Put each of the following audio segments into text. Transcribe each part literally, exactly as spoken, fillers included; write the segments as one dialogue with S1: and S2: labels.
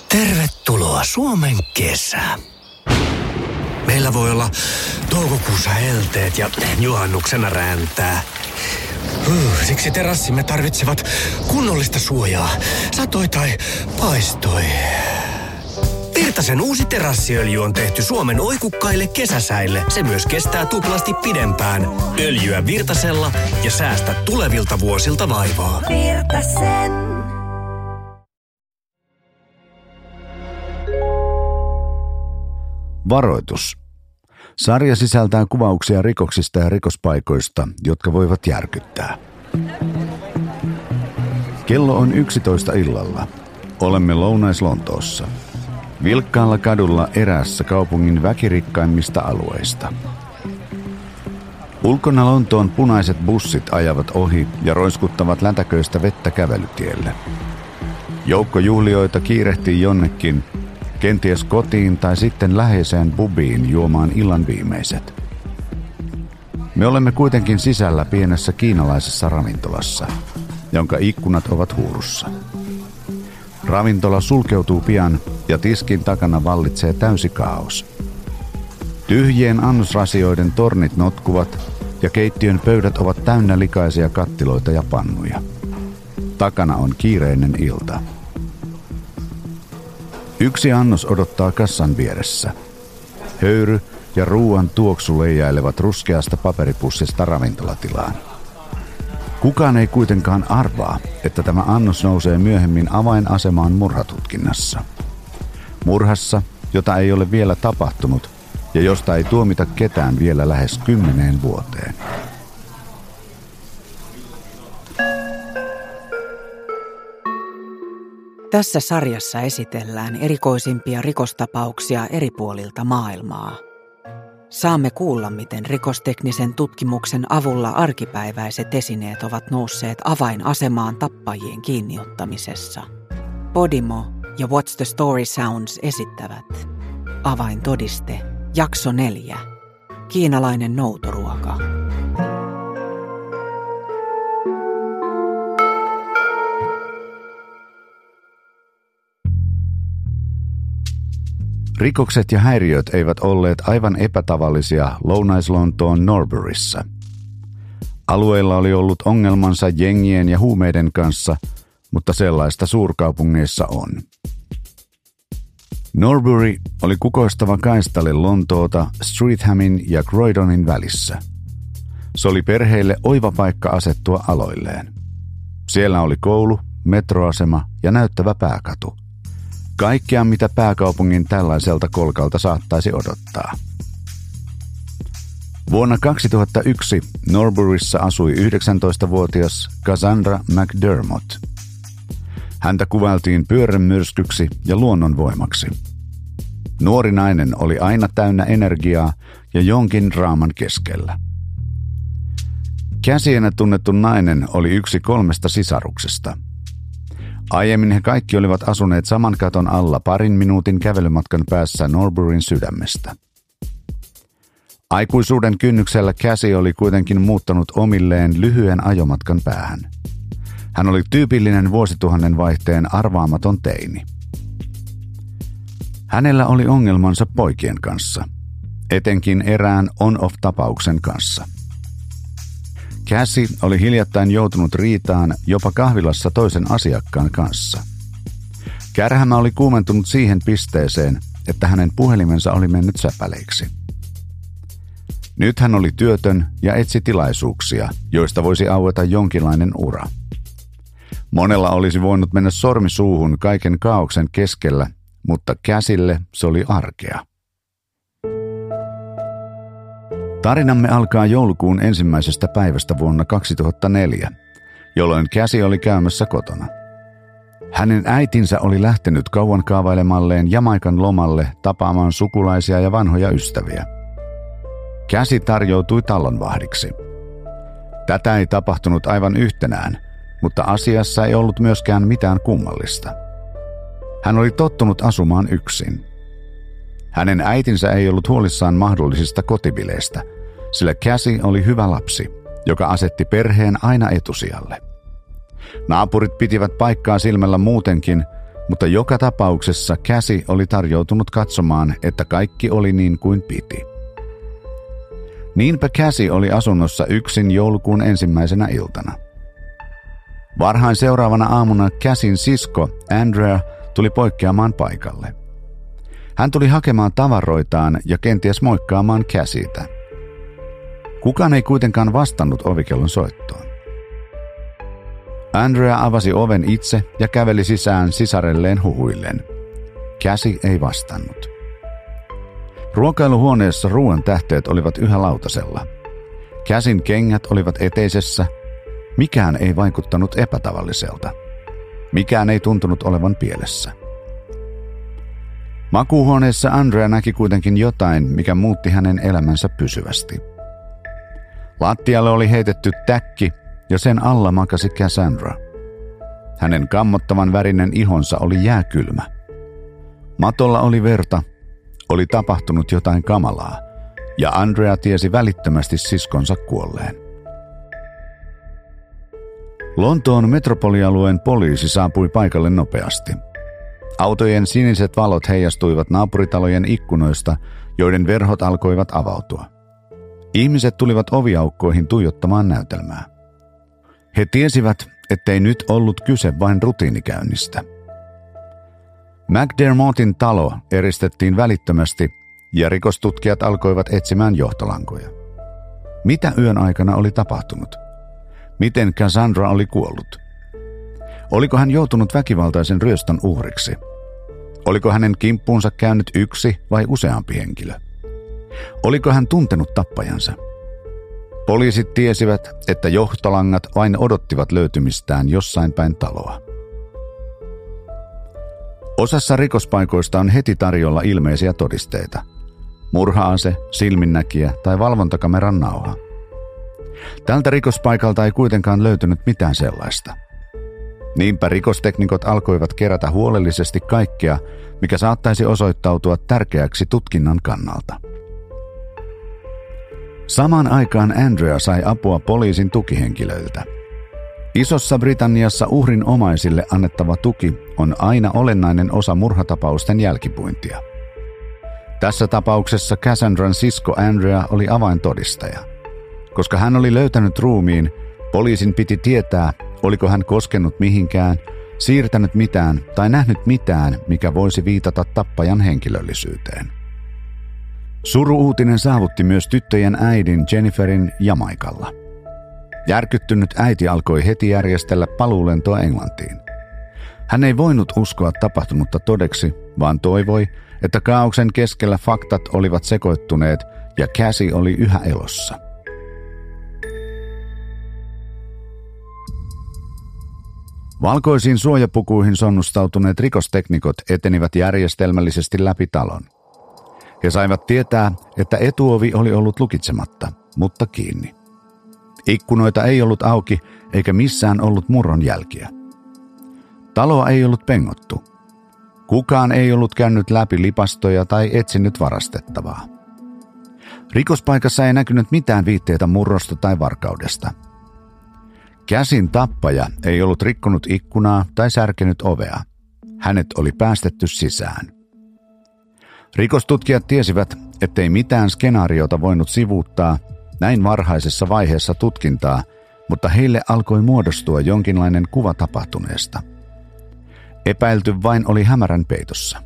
S1: Tervetuloa Suomen kesään. Meillä voi olla toukokuussa helteet ja juhannuksena räntää. Uh, siksi terassimme tarvitsevat kunnollista suojaa, satoi tai paistoi. Virtasen uusi terassiöljy on tehty Suomen oikukkaille kesäsäille. Se myös kestää tuplasti pidempään. Öljyä Virtasella ja säästä tulevilta vuosilta vaivaa.
S2: Virtasen.
S3: Varoitus. Sarja sisältää kuvauksia rikoksista ja rikospaikoista, jotka voivat järkyttää. Kello on yksitoista illalla. Olemme Lounais-Lontoossa. Vilkkaalla kadulla eräässä kaupungin väkirikkaimmista alueista. Ulkona Lontoon punaiset bussit ajavat ohi ja roiskuttavat lätäköistä vettä kävelytielle. Joukko juhlijoita kiirehtii jonnekin, kenties kotiin tai sitten läheiseen pubiin juomaan illan viimeiset. Me olemme kuitenkin sisällä pienessä kiinalaisessa ravintolassa, jonka ikkunat ovat huurussa. Ravintola sulkeutuu pian ja tiskin takana vallitsee täysi kaos. Tyhjien annosrasioiden tornit notkuvat ja keittiön pöydät ovat täynnä likaisia kattiloita ja pannuja. Takana on kiireinen ilta. Yksi annos odottaa kassan vieressä. Höyry ja ruuan tuoksu leijailevat ruskeasta paperipussista ravintolatilaan. Kukaan ei kuitenkaan arvaa, että tämä annos nousee myöhemmin avainasemaan murhatutkinnassa. Murhassa, jota ei ole vielä tapahtunut ja josta ei tuomita ketään vielä lähes kymmeneen vuoteen.
S4: Tässä sarjassa esitellään erikoisimpia rikostapauksia eri puolilta maailmaa. Saamme kuulla, miten rikosteknisen tutkimuksen avulla arkipäiväiset esineet ovat nousseet avainasemaan tappajien kiinniottamisessa. Podimo ja What's the Story Sounds esittävät Avaintodiste, jakso neljä. Kiinalainen noutoruoka.
S3: Rikokset ja häiriöt eivät olleet aivan epätavallisia Lounais-Lontoon Norburyssa. Alueella oli ollut ongelmansa jengien ja huumeiden kanssa, mutta sellaista suurkaupungeissa on. Norbury oli kukoistava kaistale Lontoota Streathamin ja Croydonin välissä. Se oli perheille oiva paikka asettua aloilleen. Siellä oli koulu, metroasema ja näyttävä pääkatu. Kaikkea, mitä pääkaupungin tällaiselta kolkalta saattaisi odottaa. Vuonna kaksituhattayksi Norburyssa asui yhdeksäntoistavuotias Cassandra McDermott. Häntä kuvailtiin pyörremyrskyksi ja luonnonvoimaksi. Nuori nainen oli aina täynnä energiaa ja jonkin draaman keskellä. Käsienä tunnettu nainen oli yksi kolmesta sisaruksesta. Aiemmin he kaikki olivat asuneet saman katon alla parin minuutin kävelymatkan päässä Norburyn sydämestä. Aikuisuuden kynnyksellä Cassie oli kuitenkin muuttanut omilleen lyhyen ajomatkan päähän. Hän oli tyypillinen vuosituhannen vaihteen arvaamaton teini. Hänellä oli ongelmansa poikien kanssa, etenkin erään on-off-tapauksen kanssa. Cassie oli hiljattain joutunut riitaan jopa kahvilassa toisen asiakkaan kanssa. Kärhämä oli kuumentunut siihen pisteeseen, että hänen puhelimensa oli mennyt säpäleiksi. Nyt hän oli työtön ja etsi tilaisuuksia, joista voisi aueta jonkinlainen ura. Monella olisi voinut mennä sormi suuhun kaiken kaaoksen keskellä, mutta Cassielle se oli arkea. Tarinamme alkaa joulukuun ensimmäisestä päivästä vuonna kaksituhattaneljä, jolloin Cassie oli käymässä kotona. Hänen äitinsä oli lähtenyt kauan kaavailemalleen Jamaikan lomalle tapaamaan sukulaisia ja vanhoja ystäviä. Cassie tarjoutui talonvahdiksi. Tätä ei tapahtunut aivan yhtenään, mutta asiassa ei ollut myöskään mitään kummallista. Hän oli tottunut asumaan yksin. Hänen äitinsä ei ollut huolissaan mahdollisista kotibileistä, sillä Cassie oli hyvä lapsi, joka asetti perheen aina etusijalle. Naapurit pitivät paikkaa silmällä muutenkin, mutta joka tapauksessa Cassie oli tarjoutunut katsomaan, että kaikki oli niin kuin piti. Niinpä Cassie oli asunnossa yksin joulukuun ensimmäisenä iltana. Varhain seuraavana aamuna Cassien sisko Andrea tuli poikkeamaan paikalle. Hän tuli hakemaan tavaroitaan ja kenties moikkaamaan Cassieta. Kukaan ei kuitenkaan vastannut ovikellon soittoon. Andrea avasi oven itse ja käveli sisään sisarelleen huhuillen. Cassie ei vastannut. Ruokailuhuoneessa ruoan tähteet olivat yhä lautasella. Cassien kengät olivat eteisessä. Mikään ei vaikuttanut epätavalliselta. Mikään ei tuntunut olevan pielessä. Makuuhuoneessa Andrea näki kuitenkin jotain, mikä muutti hänen elämänsä pysyvästi. Lattialle oli heitetty täkki ja sen alla makasi Cassandra. Hänen kammottavan värinen ihonsa oli jääkylmä. Matolla oli verta, oli tapahtunut jotain kamalaa, ja Andrea tiesi välittömästi siskonsa kuolleen. Lontoon metropolialueen poliisi saapui paikalle nopeasti. Autojen siniset valot heijastuivat naapuritalojen ikkunoista, joiden verhot alkoivat avautua. Ihmiset tulivat oviaukkoihin tuijottamaan näytelmää. He tiesivät, ettei nyt ollut kyse vain rutiinikäynnistä. McDermottin talo eristettiin välittömästi ja rikostutkijat alkoivat etsimään johtolankoja. Mitä yön aikana oli tapahtunut? Miten Cassandra oli kuollut? Oliko hän joutunut väkivaltaisen ryöstön uhriksi? Oliko hänen kimppuunsa käynyt yksi vai useampi henkilö? Oliko hän tuntenut tappajansa? Poliisit tiesivät, että johtolangat vain odottivat löytymistään jossain päin taloa. Osassa rikospaikoista on heti tarjolla ilmeisiä todisteita. Murha-ase, silminnäkijä tai valvontakameran nauha. Tältä rikospaikalta ei kuitenkaan löytynyt mitään sellaista. Niinpä rikosteknikot alkoivat kerätä huolellisesti kaikkea, mikä saattaisi osoittautua tärkeäksi tutkinnan kannalta. Samaan aikaan Andrea sai apua poliisin tukihenkilöiltä. Isossa Britanniassa uhrin omaisille annettava tuki on aina olennainen osa murhatapausten jälkipuintia. Tässä tapauksessa Cassandran sisko Andrea oli avaintodistaja. Koska hän oli löytänyt ruumiin, poliisin piti tietää, oliko hän koskenut mihinkään, siirtänyt mitään tai nähnyt mitään, mikä voisi viitata tappajan henkilöllisyyteen. Suru-uutinen saavutti myös tyttöjen äidin Jenniferin Jamaikalla. Järkyttynyt äiti alkoi heti järjestellä paluulentoa Englantiin. Hän ei voinut uskoa tapahtunutta todeksi, vaan toivoi, että kaaoksen keskellä faktat olivat sekoittuneet ja Cassie oli yhä elossa. Valkoisiin suojapukuihin sonnustautuneet rikosteknikot etenivät järjestelmällisesti läpi talon. He saivat tietää, että etuovi oli ollut lukitsematta, mutta kiinni. Ikkunoita ei ollut auki eikä missään ollut murron jälkiä. Taloa ei ollut pengottu. Kukaan ei ollut käynyt läpi lipastoja tai etsinyt varastettavaa. Rikospaikassa ei näkynyt mitään viitteitä murrosta tai varkaudesta. Cassien tappaja ei ollut rikkonut ikkunaa tai särkenyt ovea. Hänet oli päästetty sisään. Rikostutkijat tiesivät, ettei mitään skenaariota voinut sivuuttaa näin varhaisessa vaiheessa tutkintaa, mutta heille alkoi muodostua jonkinlainen kuva tapahtuneesta. Epäilty vain oli hämärän peitossa.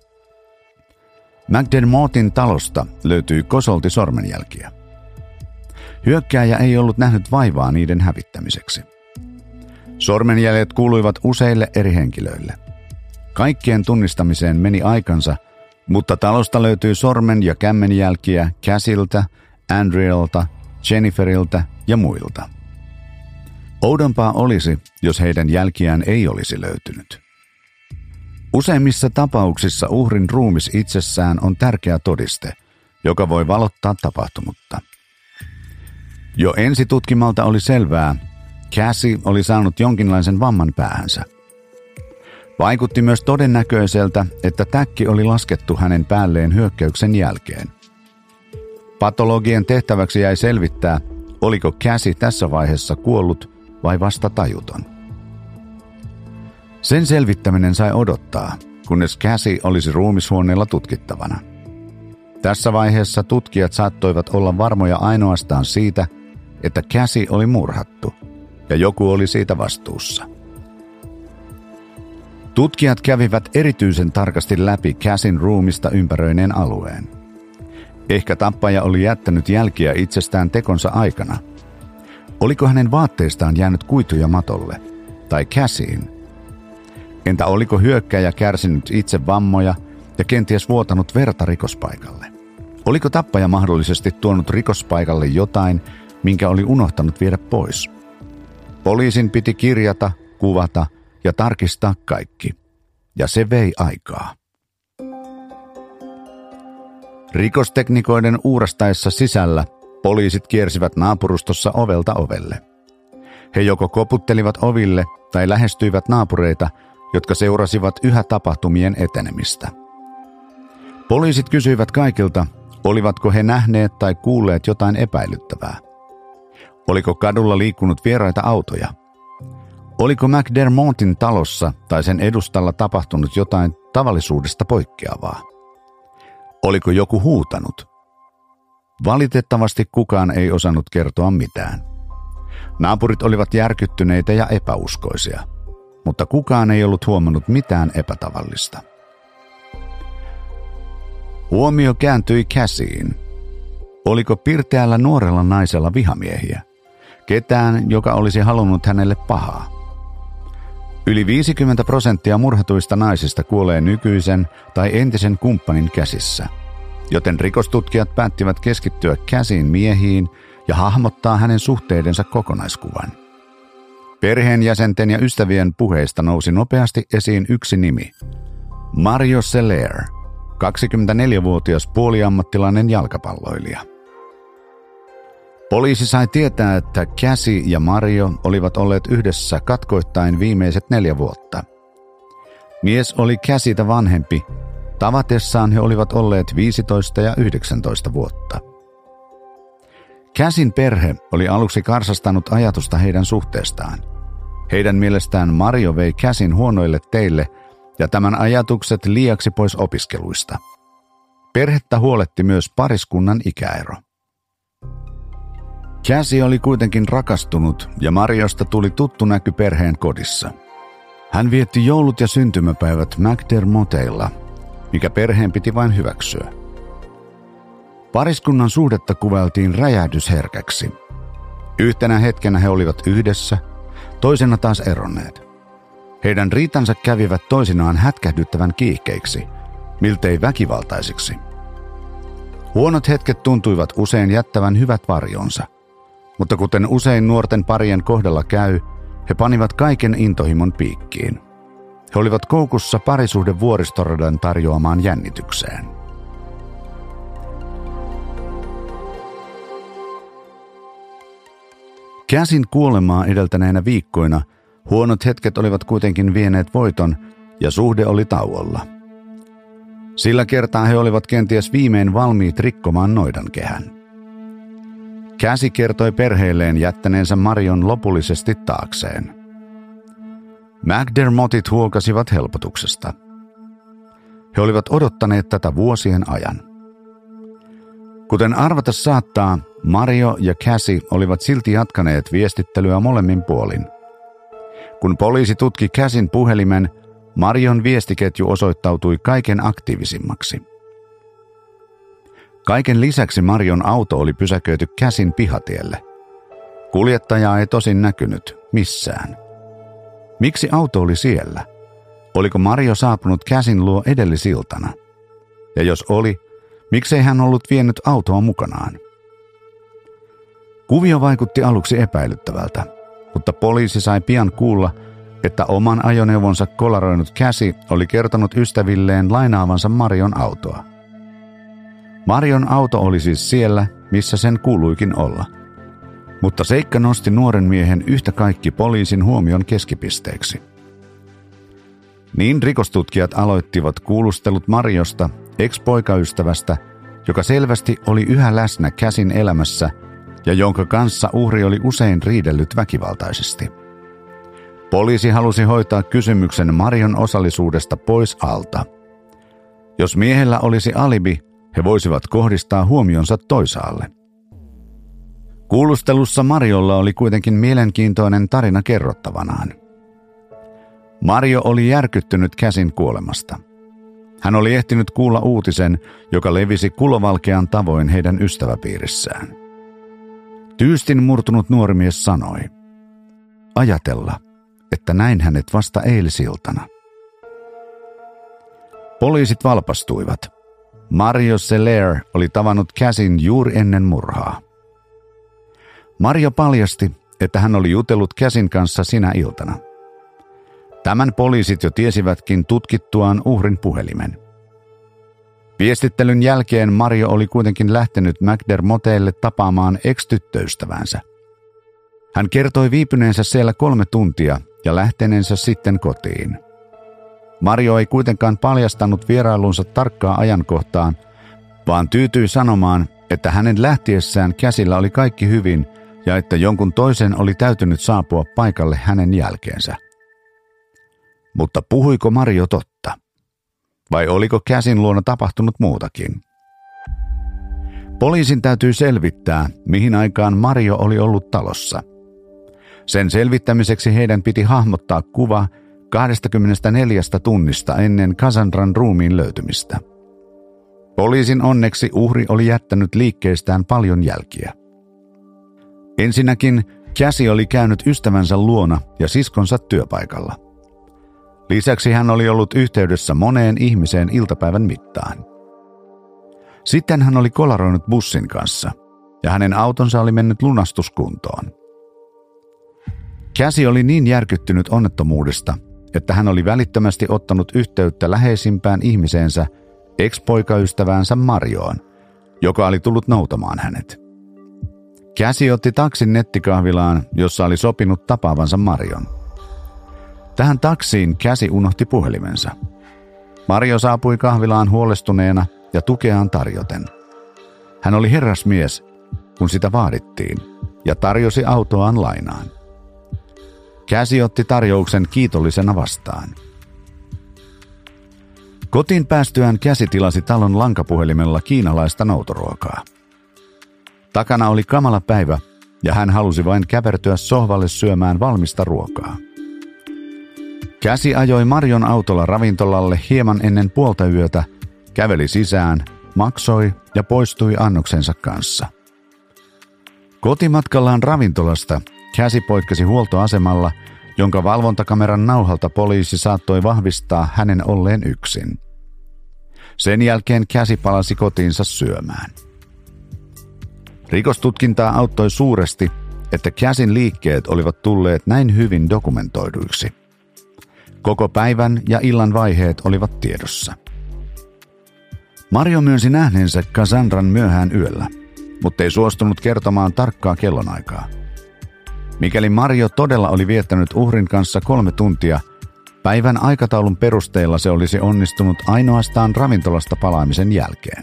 S3: McDermottin talosta löytyi kosolti sormenjälkiä. Hyökkääjä ei ollut nähnyt vaivaa niiden hävittämiseksi. Sormenjäljet kuuluivat useille eri henkilöille. Kaikkien tunnistamiseen meni aikansa, mutta talosta löytyi sormen- ja kämmenjälkiä Cassieltä, Andrealta, Jenniferiltä ja muilta. Oudompaa olisi, jos heidän jälkiään ei olisi löytynyt. Useimmissa tapauksissa uhrin ruumis itsessään on tärkeä todiste, joka voi valottaa tapahtunutta. Jo ensitutkimalta oli selvää, Cassie oli saanut jonkinlaisen vamman päähänsä. Vaikutti myös todennäköiseltä, että täkki oli laskettu hänen päälleen hyökkäyksen jälkeen. Patologien tehtäväksi jäi selvittää, oliko Cassie tässä vaiheessa kuollut vai vasta tajuton. Sen selvittäminen sai odottaa, kunnes Cassie olisi ruumishuoneella tutkittavana. Tässä vaiheessa tutkijat saattoivat olla varmoja ainoastaan siitä, että Cassie oli murhattu ja joku oli siitä vastuussa. Tutkijat kävivät erityisen tarkasti läpi Cassien ruumista ympäröineen alueen. Ehkä tappaja oli jättänyt jälkiä itsestään tekonsa aikana. Oliko hänen vaatteistaan jäänyt kuituja matolle? Tai Cassien? Entä oliko hyökkääjä kärsinyt itse vammoja ja kenties vuotanut verta rikospaikalle? Oliko tappaja mahdollisesti tuonut rikospaikalle jotain, minkä oli unohtanut viedä pois? Poliisin piti kirjata, kuvata ja tarkistaa kaikki. Ja se vei aikaa. Rikosteknikoiden uurastaessa sisällä poliisit kiersivät naapurustossa ovelta ovelle. He joko koputtelivat oville tai lähestyivät naapureita, jotka seurasivat yhä tapahtumien etenemistä. Poliisit kysyivät kaikilta, olivatko he nähneet tai kuulleet jotain epäilyttävää. Oliko kadulla liikkunut vieraita autoja? Oliko McDermottin talossa tai sen edustalla tapahtunut jotain tavallisuudesta poikkeavaa? Oliko joku huutanut? Valitettavasti kukaan ei osannut kertoa mitään. Naapurit olivat järkyttyneitä ja epäuskoisia, mutta kukaan ei ollut huomannut mitään epätavallista. Huomio kääntyi Cassieen. Oliko pirteällä nuorella naisella vihamiehiä? Ketään, joka olisi halunnut hänelle pahaa? Yli viisikymmentä prosenttia murhatuista naisista kuolee nykyisen tai entisen kumppanin käsissä, joten rikostutkijat päättivät keskittyä Cassien miehiin ja hahmottaa hänen suhteidensa kokonaiskuvan. Perheenjäsenten ja ystävien puheista nousi nopeasti esiin yksi nimi. Mario Celer, kaksikymmentäneljävuotias puoliammattilainen jalkapalloilija. Poliisi sai tietää, että Cassie ja Mario olivat olleet yhdessä katkoittain viimeiset neljä vuotta. Mies oli Cassieta vanhempi. Tavatessaan he olivat olleet viisitoista ja yhdeksäntoista vuotta. Cassien perhe oli aluksi karsastanut ajatusta heidän suhteestaan. Heidän mielestään Mario vei Cassien huonoille teille ja tämän ajatukset liiaksi pois opiskeluista. Perhettä huoletti myös pariskunnan ikäero. Cassie oli kuitenkin rakastunut ja Mariosta tuli tuttu näky perheen kodissa. Hän vietti joulut ja syntymäpäivät McDermotteilla, mikä perheen piti vain hyväksyä. Pariskunnan suhdetta kuvailtiin räjähdysherkäksi. Yhtenä hetkenä he olivat yhdessä, toisena taas eronneet. Heidän riitansa kävivät toisinaan hätkähdyttävän kiihkeiksi, miltei väkivaltaisiksi. Huonot hetket tuntuivat usein jättävän hyvät varjonsa, mutta kuten usein nuorten parien kohdalla käy, he panivat kaiken intohimon piikkiin. He olivat koukussa parisuhde vuoristoradan tarjoamaan jännitykseen. Cassien kuolemaa edeltäneinä viikkoina huonot hetket olivat kuitenkin vieneet voiton ja suhde oli tauolla. Sillä kertaa he olivat kenties viimein valmiit rikkomaan noidankehän. Cassie kertoi perheelleen jättäneensä Marion lopullisesti taakseen. McDermottit huokasivat helpotuksesta. He olivat odottaneet tätä vuosien ajan. Kuten arvata saattaa, Mario ja Cassie olivat silti jatkaneet viestittelyä molemmin puolin. Kun poliisi tutki Cassien puhelimen, Marion viestiketju osoittautui kaiken aktiivisimmaksi. Kaiken lisäksi Marion auto oli pysäköity Cassien pihatielle. Kuljettajaa ei tosin näkynyt missään. Miksi auto oli siellä? Oliko Mario saapunut Cassien luo edellisiltana? Ja jos oli, miksei hän ollut vienyt autoa mukanaan? Kuvio vaikutti aluksi epäilyttävältä, mutta poliisi sai pian kuulla, että oman ajoneuvonsa kolaroinut Cassie oli kertonut ystävilleen lainaavansa Marion autoa. Marion auto oli siis siellä, missä sen kuuluikin olla. Mutta seikka nosti nuoren miehen yhtä kaikki poliisin huomion keskipisteeksi. Niin rikostutkijat aloittivat kuulustelut Mariosta, ex-poikaystävästä, joka selvästi oli yhä läsnä Cassien elämässä ja jonka kanssa uhri oli usein riidellyt väkivaltaisesti. Poliisi halusi hoitaa kysymyksen Marion osallisuudesta pois alta. Jos miehellä olisi alibi, he voisivat kohdistaa huomionsa toisaalle. Kuulustelussa Mariolla oli kuitenkin mielenkiintoinen tarina kerrottavanaan. Mario oli järkyttynyt Casin kuolemasta. Hän oli ehtinyt kuulla uutisen, joka levisi kulovalkean tavoin heidän ystäväpiirissään. Tyystin murtunut nuori mies sanoi, ajatella, että näin hänet vasta eilisiltana. Poliisit valpastuivat. Mario Celer oli tavannut Casin juuri ennen murhaa. Mario paljasti, että hän oli jutellut Casin kanssa sinä iltana. Tämän poliisit jo tiesivätkin tutkittuaan uhrin puhelimen. Viestittelyn jälkeen Mario oli kuitenkin lähtenyt McDermottille tapaamaan ex-tyttöystävänsä. Hän kertoi viipyneensä siellä kolme tuntia ja lähteneensä sitten kotiin. Mario ei kuitenkaan paljastanut vierailunsa tarkkaa ajankohtaan, vaan tyytyi sanomaan, että hänen lähtiessään Käsillä oli kaikki hyvin ja että jonkun toisen oli täytynyt saapua paikalle hänen jälkeensä. Mutta puhuiko Mario totta? Vai oliko Käsin luona tapahtunut muutakin? Poliisin täytyy selvittää, mihin aikaan Mario oli ollut talossa. Sen selvittämiseksi heidän piti hahmottaa kuva kaksikymmentäneljä tunnista ennen Cassandran ruumiin löytymistä. Poliisin onneksi uhri oli jättänyt liikkeestään paljon jälkiä. Ensinnäkin Cassie oli käynyt ystävänsä luona ja siskonsa työpaikalla. Lisäksi hän oli ollut yhteydessä moneen ihmiseen iltapäivän mittaan. Sitten hän oli kolaroinut bussin kanssa ja hänen autonsa oli mennyt lunastuskuntoon. Cassie oli niin järkyttynyt onnettomuudesta, että hän oli välittömästi ottanut yhteyttä läheisimpään ihmiseensä, ex-poikaystäväänsä Marioon, joka oli tullut noutamaan hänet. Cassie otti taksin nettikahvilaan, jossa oli sopinut tapaavansa Marion. Tähän taksiin Cassie unohti puhelimensa. Mario saapui kahvilaan huolestuneena ja tukeaan tarjoten. Hän oli herrasmies, kun sitä vaadittiin, ja tarjosi autoaan lainaan. Cassie otti tarjouksen kiitollisena vastaan. Kotiin päästyään Cassie tilasi talon lankapuhelimella kiinalaista noutoruokaa. Takana oli kamala päivä ja hän halusi vain käpertyä sohvalle syömään valmista ruokaa. Cassie ajoi Marion autolla ravintolalle hieman ennen puolta yötä, käveli sisään, maksoi ja poistui annoksensa kanssa. Kotimatkallaan ravintolasta Cassie poikkesi huoltoasemalla, jonka valvontakameran nauhalta poliisi saattoi vahvistaa hänen olleen yksin. Sen jälkeen Cassie palasi kotiinsa syömään. Rikostutkintaa auttoi suuresti, että Cassien liikkeet olivat tulleet näin hyvin dokumentoiduiksi. Koko päivän ja illan vaiheet olivat tiedossa. Mario myönsi nähneensä Cassandran myöhään yöllä, mutta ei suostunut kertomaan tarkkaa kellonaikaa. Mikäli Mario todella oli viettänyt uhrin kanssa kolme tuntia, päivän aikataulun perusteella se olisi onnistunut ainoastaan ravintolasta palaamisen jälkeen.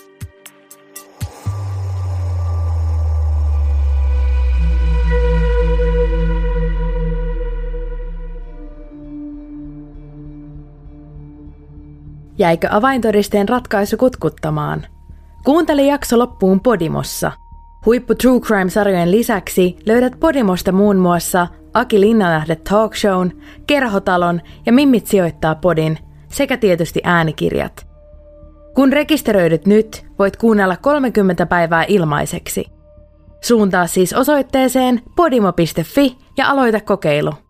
S2: Jäikö avaintodisteen ratkaisu kutkuttamaan? Kuuntele jakso loppuun Podimossa. Huippu True Crime-sarjojen lisäksi löydät Podimosta muun muassa Aki Linnanlähde Talk Shown, Kerhotalon ja Mimmit sijoittaa podin sekä tietysti äänikirjat. Kun rekisteröidyt nyt, voit kuunnella kolmekymmentä päivää ilmaiseksi. Suuntaa siis osoitteeseen podimo piste fi ja aloita kokeilu.